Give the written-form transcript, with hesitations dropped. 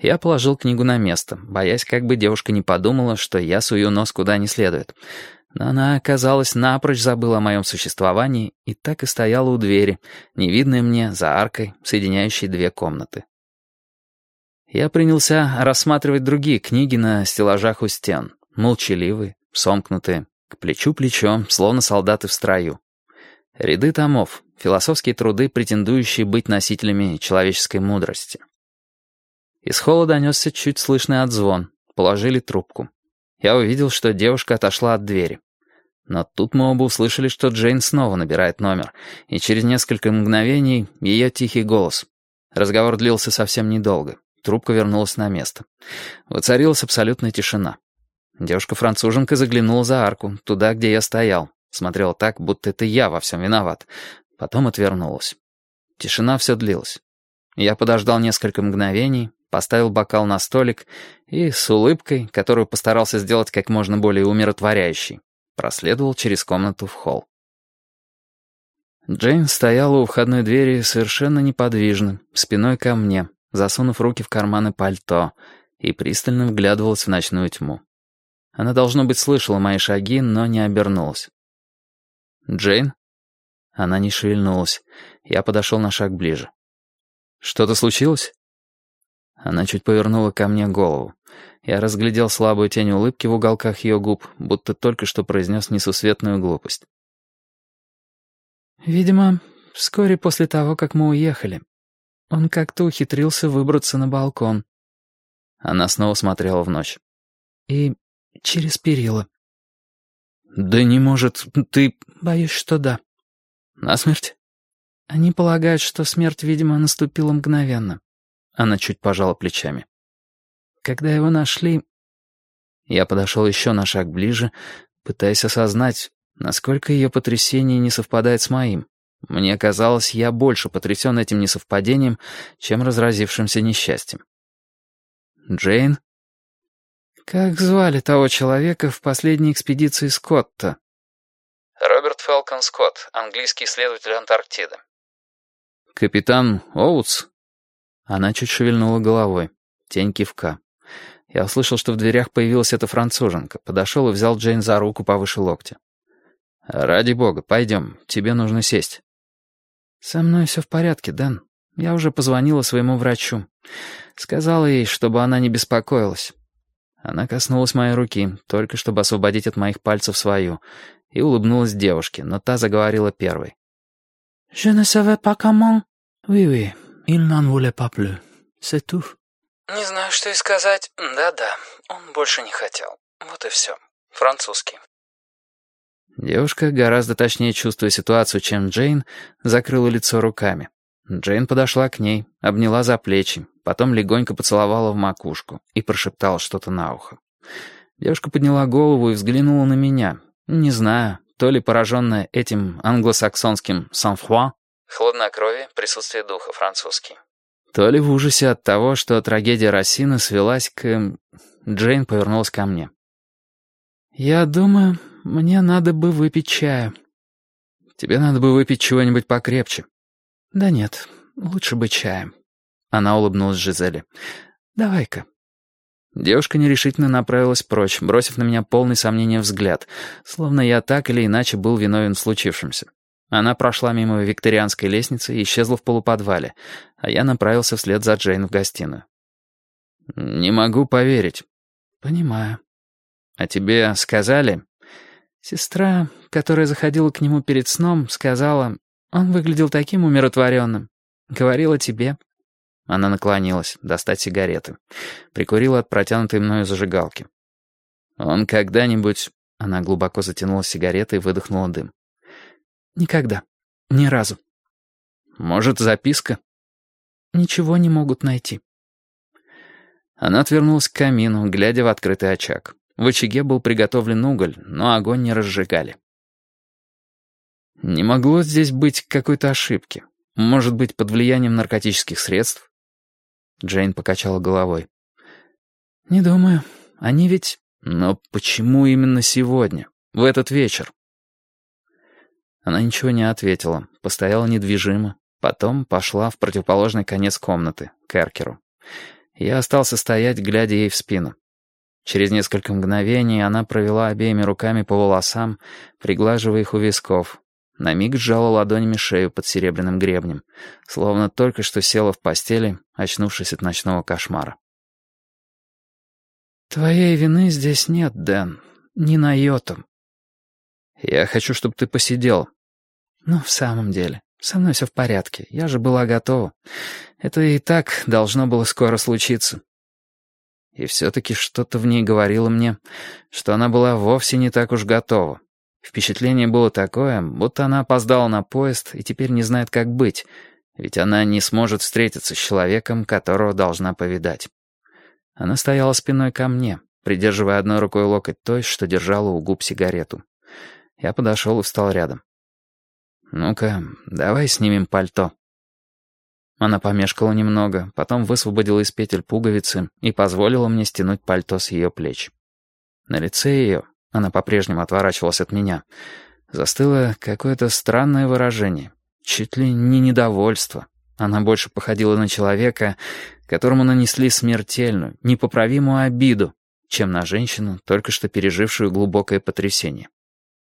Я положил книгу на место, боясь, как бы девушка не подумала, что я сую нос куда не следует. Но она, казалось, напрочь забыла о моем существовании и так и стояла у двери, невидная мне за аркой, соединяющей две комнаты. Я принялся рассматривать другие книги на стеллажах у стен, молчаливые, сомкнутые, к плечу плечом, словно солдаты в строю. Ряды томов, философские труды, претендующие быть носителями человеческой мудрости. Из холла донесся чуть слышный отзвон, положили трубку. Я увидел, что девушка отошла от двери. Но тут мы оба услышали, что Джейн снова набирает номер, и через несколько мгновений ее тихий голос. Разговор длился совсем недолго. Трубка вернулась на место. Воцарилась абсолютная тишина. Девушка-француженка заглянула за арку, туда, где я стоял. Смотрела так, будто это я во всем виноват. Потом отвернулась. Тишина все длилась. Я подождал несколько мгновений, поставил бокал на столик и с улыбкой, которую постарался сделать как можно более умиротворяющей, проследовал через комнату в холл. Джейн стояла у входной двери совершенно неподвижно, спиной ко мне, засунув руки в карманы пальто, и пристально вглядывалась в ночную тьму. Она, должно быть, слышала мои шаги, но не обернулась. «Джейн?» Она не шевельнулась. Я подошел на шаг ближе. «Что-то случилось?» Она чуть повернула ко мне голову. Я разглядел слабую тень улыбки в уголках ее губ, будто только что произнес несусветную глупость. «Видимо, вскоре после того, как мы уехали, он как-то ухитрился выбраться на балкон». Она снова смотрела в ночь. «И через перила». «Да не может, ты...» «Боюсь, что да». «Насмерть?» «Они полагают, что смерть, видимо, наступила мгновенно». Она чуть пожала плечами. «Когда его нашли...» Я подошел еще на шаг ближе, пытаясь осознать, насколько ее потрясение не совпадает с моим. Мне казалось, я больше потрясен этим несовпадением, чем разразившимся несчастьем. «Джейн?» «Как звали того человека в последней экспедиции Скотта?» «Роберт Фелкон Скотт, английский исследователь Антарктиды». «Капитан Оутс?» Она чуть шевельнула головой. Тень кивка. Я услышал, что в дверях появилась эта француженка. Подошел и взял Джейн за руку повыше локтя. «Ради бога, пойдем. Тебе нужно сесть». «Со мной все в порядке, Дэн. Я уже позвонила своему врачу. Сказала ей, чтобы она не беспокоилась». Она коснулась моей руки, только чтобы освободить от моих пальцев свою, и улыбнулась девушке, но та заговорила первой. «Je ne savais pas comment. Oui, oui. Il n'en voulait pas plus. C'est tout». «Не знаю, что и сказать. Да-да, он больше не хотел. Вот и все. Французский». Девушка, гораздо точнее чувствуя ситуацию, чем Джейн, закрыла лицо руками. Джейн подошла к ней, обняла за плечи, потом легонько поцеловала в макушку и прошептала что-то на ухо. Девушка подняла голову и взглянула на меня. Не знаю, то ли пораженная этим англосаксонским «sang-froid» — хладнокровие, присутствие духа французский. То ли в ужасе от того, что трагедия Рассина свелась к... Джейн повернулась ко мне. «Я думаю, мне надо бы выпить чаю». «Тебе надо бы выпить чего-нибудь покрепче». «Да нет, лучше бы чаем». Она улыбнулась Жизели. «Давай-ка». Девушка нерешительно направилась прочь, бросив на меня полный сомнения взгляд, словно я так или иначе был виновен в случившемся. Она прошла мимо викторианской лестницы и исчезла в полуподвале, а я направился вслед за Джейн в гостиную. «Не могу поверить». «Понимаю». «А тебе сказали?» «Сестра, которая заходила к нему перед сном, сказала, он выглядел таким умиротворенным. Говорила тебе». Она наклонилась, достать сигареты. Прикурила от протянутой мною зажигалки. «Он когда-нибудь...» Она глубоко затянула сигаретой и выдохнула дым. «Никогда. Ни разу». «Может, записка?» «Ничего не могут найти». Она отвернулась к камину, глядя в открытый очаг. В очаге был приготовлен уголь, но огонь не разжигали. Не могло здесь быть какой-то ошибки. Может быть, под влиянием наркотических средств? Джейн покачала головой. «Не думаю. Они ведь...» «Но почему именно сегодня? В этот вечер?» Она ничего не ответила, постояла недвижимо, потом пошла в противоположный конец комнаты, к эркеру. Я остался стоять, глядя ей в спину. Через несколько мгновений она провела обеими руками по волосам, приглаживая их у висков. На миг сжала ладонями шею под серебряным гребнем, словно только что села в постели, очнувшись от ночного кошмара. «Твоей вины здесь нет, Дэн. Ни на йоту. Я хочу, чтобы ты посидел». «Ну, в самом деле, со мной все в порядке. Я же была готова. Это и так должно было скоро случиться». И все-таки что-то в ней говорило мне, что она была вовсе не так уж готова. Впечатление было такое, будто она опоздала на поезд и теперь не знает, как быть, ведь она не сможет встретиться с человеком, которого должна повидать. Она стояла спиной ко мне, придерживая одной рукой локоть той, что держала у губ сигарету. Я подошел и встал рядом. «Ну-ка, давай снимем пальто». Она помешкала немного, потом высвободила из петель пуговицы и позволила мне стянуть пальто с ее плеч. На лице ее, она по-прежнему отворачивалась от меня, застыло какое-то странное выражение, чуть ли не недовольство. Она больше походила на человека, которому нанесли смертельную, непоправимую обиду, чем на женщину, только что пережившую глубокое потрясение.